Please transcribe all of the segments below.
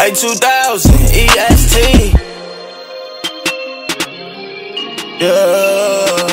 A2000 EST. Yeah.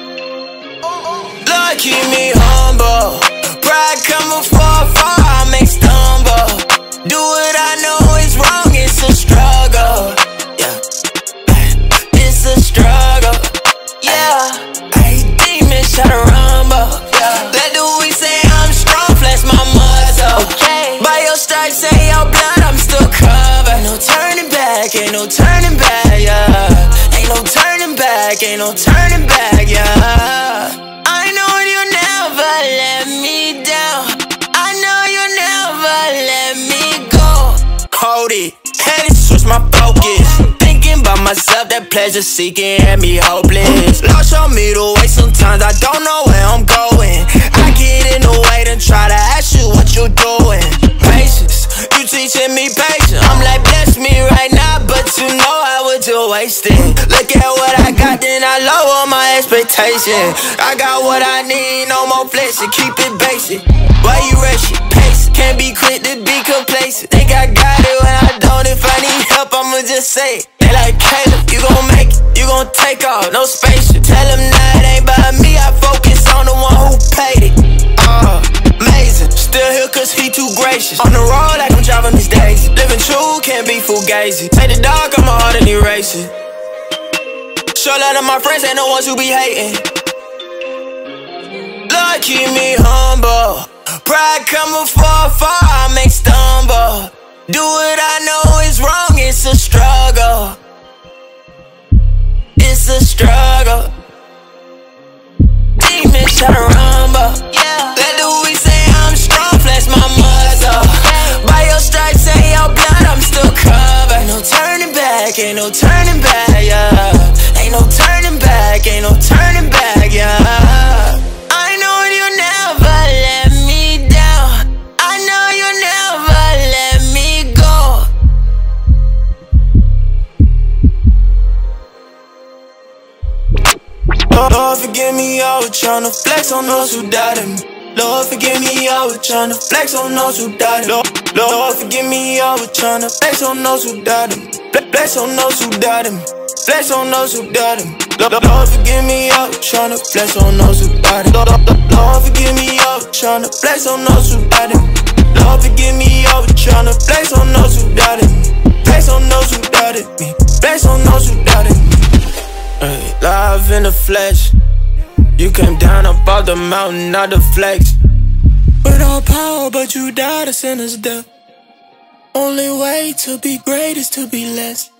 Lord, keep me humble. Pride coming far, I may stumble. Do what I know is wrong, it's a struggle. Yeah, it's a struggle. Yeah, demons try to rumble. Yeah, let the weak say I'm strong, flex my muscle. Okay, by your stripes, say your blood, I'm still covered. Ain't no turning back, ain't no turning back. Yeah, ain't no turning back, ain't no turning back. Yeah, I know you never let me down. I know you never let me go. Hold it, had to switch my focus. Thinking about myself, that pleasure seeking had me hopeless. Lord, show me the way, sometimes I don't know where I'm going. I get in the way to try to ask you what you doing. Patience, you teaching me patience. I'm like, bless me right now, but you know I would just waste it. Look at what I got, then I lower my expectation. I got what I need, no more flexing, keep it basic. Why you rushing? Pace, can't be quick to be complacent. Think I got it when I don't. If I need help, I'ma just say it. They like, Caleb, you gon' make it, you gon' take off, no spaceship. Tell them nah, it ain't by me, I focus on the one who paid it. Amazing, still here cause he too gracious. On the road like I'm driving Miss Daisy. Living true, can't be fugazi. Take the dog, I'm a heart and erase it. Show love to my friends, ain't the ones who be hating. Lord, keep me humble. Pride coming far, I may stumble. Do what I know is wrong, it's a struggle. It's a struggle. Demons try to rumble. Yeah, let the weak say I'm strong, flex my muscle. By your stripes, say your blood, I'm still covered. Ain't no turning back, ain't no turning back, yeah. Ain't no turning back, ain't no turning back, yeah. I know you never let me down. I know you never let me go. Lord, forgive me, I was tryna flex on those who doubted me. Lord, forgive me, I was tryna flex on those who doubted me. Lord, forgive me, I was tryna flex on those who doubted me. Flex on those who doubted me. Flex on those who doubted me. Lord, forgive me, I was tryna flex on those who doubted me. Lord, forgive me, I was tryna flex on those who doubted me. Lord, forgive me, I was tryna flex on those who doubted me. Flex on those who doubted me. Flex on those who doubted me. Live in the flesh. You came down about the mountain, not the flex. With all power, but you died a sinner's death. Only way to be great is to be less.